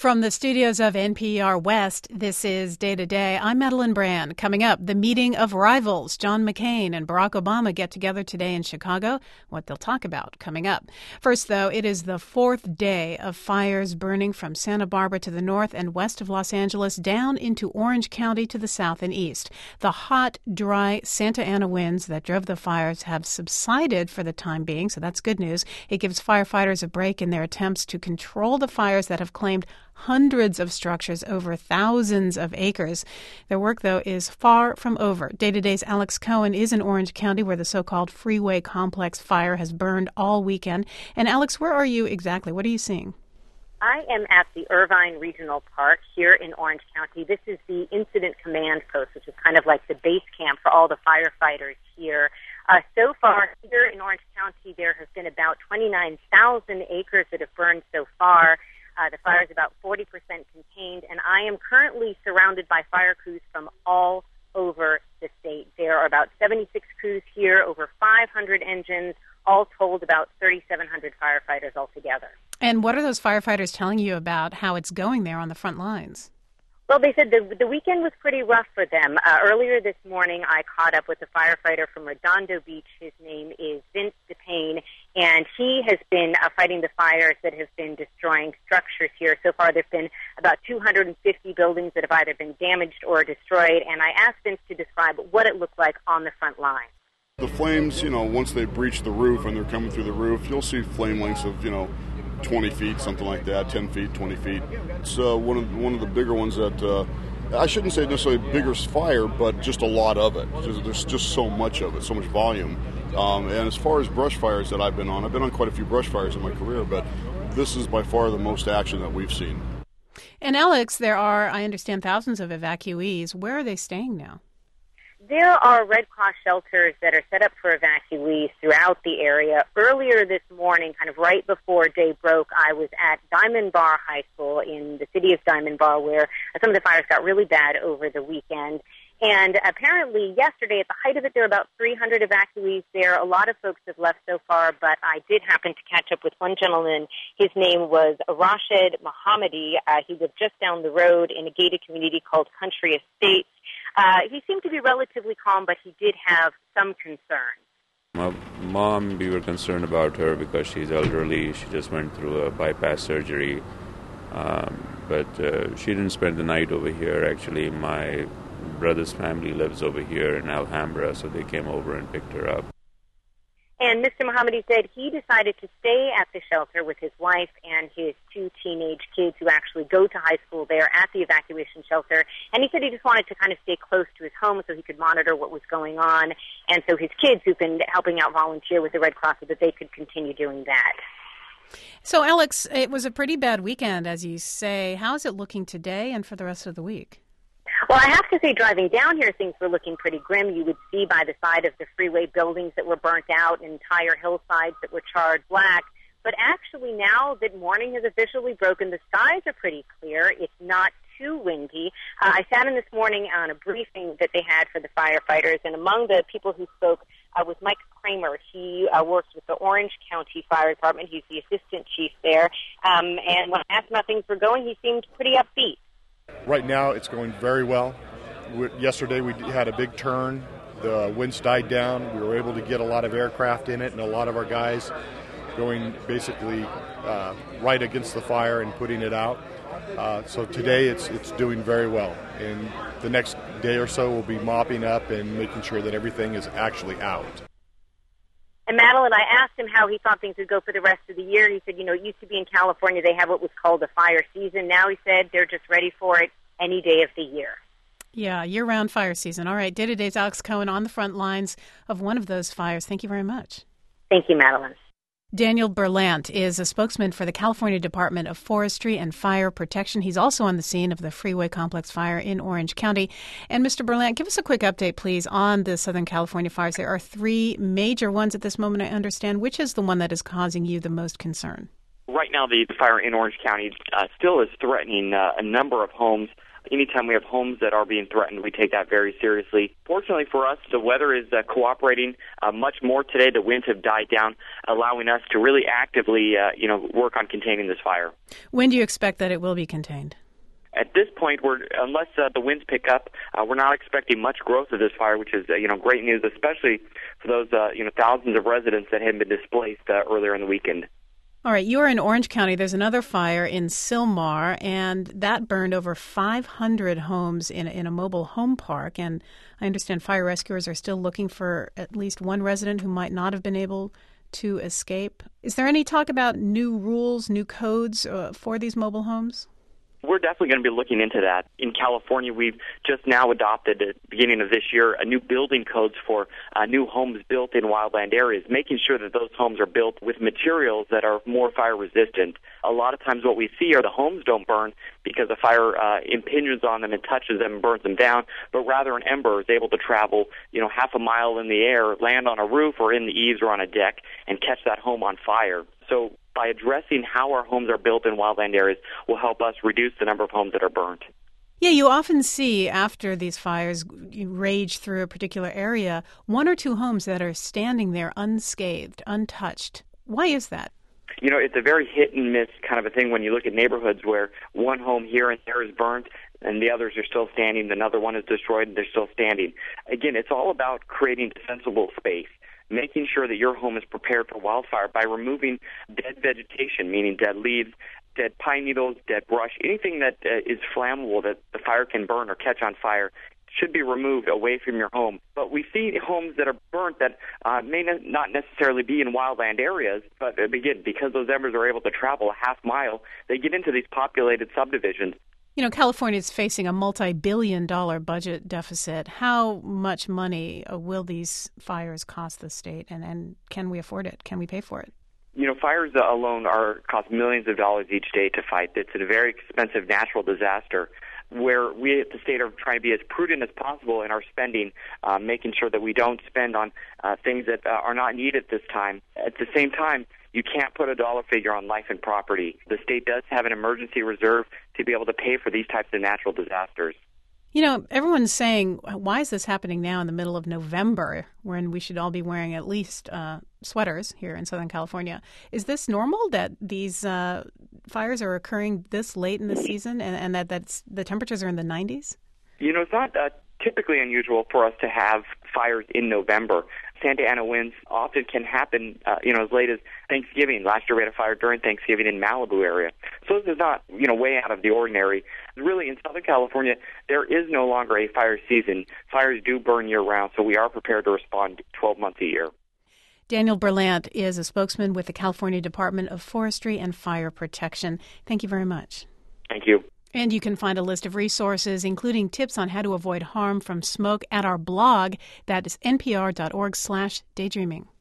From the studios of NPR West, this is Day to Day. I'm Madeline Brand. Coming up, the meeting of rivals. John McCain and Barack Obama get together today in Chicago. What they'll talk about coming up. First, though, it is the fourth day of fires burning from Santa Barbara to the north and west of Los Angeles down into Orange County to the south and east. The hot, dry Santa Ana winds that drove the fires have subsided for the time being, so that's good news. It gives firefighters a break in their attempts to control the fires that have claimed hundreds of structures over thousands of acres. Their work, though, is far from over. Day to Day's Alex Cohen is in Orange County, where the so-called Freeway Complex fire has burned all weekend. And Alex, where are you exactly? What are you seeing? I am at the Irvine Regional Park here in Orange County. This is the Incident Command Post, which is kind of like the base camp for all the firefighters here. So far, here in Orange County, there have been about 29,000 acres that have burned so far. The fire is about 40% contained, and I am currently surrounded by fire crews from all over the state. There are about 76 crews here, over 500 engines, all told about 3,700 firefighters altogether. And what are those firefighters telling you about how it's going there on the front lines? Well, they said the weekend was pretty rough for them. Earlier this morning, I caught up with a firefighter from Redondo Beach. His name is Vince DePayne, and he has been fighting the fires that have been destroying structures here. So far, there have been about 250 buildings that have either been damaged or destroyed, and I asked Vince to describe what it looked like on the front line. The flames, once they breach the roof and they're coming through the roof, you'll see flame lengths of, 20 feet, something like that, 10 feet, 20 feet. It's one of the bigger ones that, I shouldn't say necessarily bigger fire, but just a lot of it. There's just so much of it, so much volume. And as far as brush fires that I've been on quite a few brush fires in my career, but this is by far the most action that we've seen. And Alex, there are, I understand, thousands of evacuees. Where are they staying now? There are Red Cross shelters that are set up for evacuees throughout the area. Earlier this morning, kind of right before day broke, I was at Diamond Bar High School in the city of Diamond Bar, where some of the fires got really bad over the weekend. And apparently yesterday, at the height of it, there were about 300 evacuees there. A lot of folks have left so far, but I did happen to catch up with one gentleman. His name was Rashid Mohammadi. He lived just down the road in a gated community called Country Estates. He seemed to be relatively calm, but he did have some concerns. My mom, we were concerned about her because she's elderly. She just went through a bypass surgery. But she didn't spend the night over here. Actually, my brother's family lives over here in Alhambra, so they came over and picked her up. And Mr. Mohammadi said he decided to stay at the shelter with his wife and his two teenage kids who actually go to high school there at the evacuation shelter. And he said he just wanted to kind of stay close to his home so he could monitor what was going on. And so his kids, who've been helping out volunteer with the Red Cross, so that they could continue doing that. So, Alex, it was a pretty bad weekend, as you say. How is it looking today and for the rest of the week? Well, I have to say, driving down here, things were looking pretty grim. You would see by the side of the freeway buildings that were burnt out, entire hillsides that were charred black. But actually, now that morning has officially broken, the skies are pretty clear. It's not too windy. I sat in this morning on a briefing that they had for the firefighters, and among the people who spoke was Mike Kramer. He works with the Orange County Fire Department. He's the assistant chief there. And when I asked him how things were going, he seemed pretty upbeat. Right now, it's going very well. Yesterday, we had a big turn. The winds died down. We were able to get a lot of aircraft in it, and a lot of our guys going basically right against the fire and putting it out. So today, it's doing very well. And the next day or so, we'll be mopping up and making sure that everything is actually out. And Madeline, I asked him how he thought things would go for the rest of the year. He said, it used to be in California, they have what was called a fire season. Now, he said, they're just ready for it any day of the year. Yeah, year-round fire season. All right, Day to Day's Alex Cohen on the front lines of one of those fires. Thank you very much. Thank you, Madeline. Daniel Berlant is a spokesman for the California Department of Forestry and Fire Protection. He's also on the scene of the Freeway Complex fire in Orange County. And Mr. Berlant, give us a quick update, please, on the Southern California fires. There are three major ones at this moment, I understand. Which is the one that is causing you the most concern? Right now, the fire in Orange County still is threatening a number of homes. Anytime we have homes that are being threatened, we take that very seriously. Fortunately for us, the weather is cooperating much more today. The winds have died down, allowing us to really actively, work on containing this fire. When do you expect that it will be contained? At this point, unless the winds pick up, we're not expecting much growth of this fire, which is great news, especially for those thousands of residents that had been displaced earlier in the weekend. All right, you're in Orange County. There's another fire in Sylmar, and that burned over 500 homes in a mobile home park. And I understand fire rescuers are still looking for at least one resident who might not have been able to escape. Is there any talk about new rules, new codes for these mobile homes? We're definitely going to be looking into that. In California, we've just now adopted, at the beginning of this year, a new building codes for new homes built in wildland areas, making sure that those homes are built with materials that are more fire resistant. A lot of times what we see are the homes don't burn because the fire impinges on them and touches them and burns them down, but rather an ember is able to travel, half a mile in the air, land on a roof or in the eaves or on a deck, and catch that home on fire. So by addressing how our homes are built in wildland areas will help us reduce the number of homes that are burnt. Yeah, you often see after these fires rage through a particular area, one or two homes that are standing there unscathed, untouched. Why is that? It's a very hit and miss kind of a thing when you look at neighborhoods where one home here and there is burnt and the others are still standing, another one is destroyed and they're still standing. Again, it's all about creating defensible space, making sure that your home is prepared for wildfire by removing dead vegetation, meaning dead leaves, dead pine needles, dead brush, anything that is flammable that the fire can burn or catch on fire should be removed away from your home. But we see homes that are burnt that may not necessarily be in wildland areas, but again, because those embers are able to travel a half mile, they get into these populated subdivisions. California is facing a multi-billion-dollar budget deficit. How much money will these fires cost the state, and can we afford it? Can we pay for it? Fires alone cost millions of dollars each day to fight. It's a very expensive natural disaster where we at the state are trying to be as prudent as possible in our spending, making sure that we don't spend on things that are not needed this time. At the same time, you can't put a dollar figure on life and property. The state does have an emergency reserve to be able to pay for these types of natural disasters. Everyone's saying, why is this happening now in the middle of November when we should all be wearing at least sweaters here in Southern California? Is this normal that these fires are occurring this late in the season and that the temperatures are in the 90s? It's not typically unusual for us to have fires in November. Santa Ana winds often can happen, as late as Thanksgiving. Last year we had a fire during Thanksgiving in Malibu area. So this is not, way out of the ordinary. Really, in Southern California, there is no longer a fire season. Fires do burn year-round, so we are prepared to respond 12 months a year. Daniel Berlant is a spokesman with the California Department of Forestry and Fire Protection. Thank you very much. Thank you. And you can find a list of resources, including tips on how to avoid harm from smoke, at our blog. That is npr.org/daydreaming.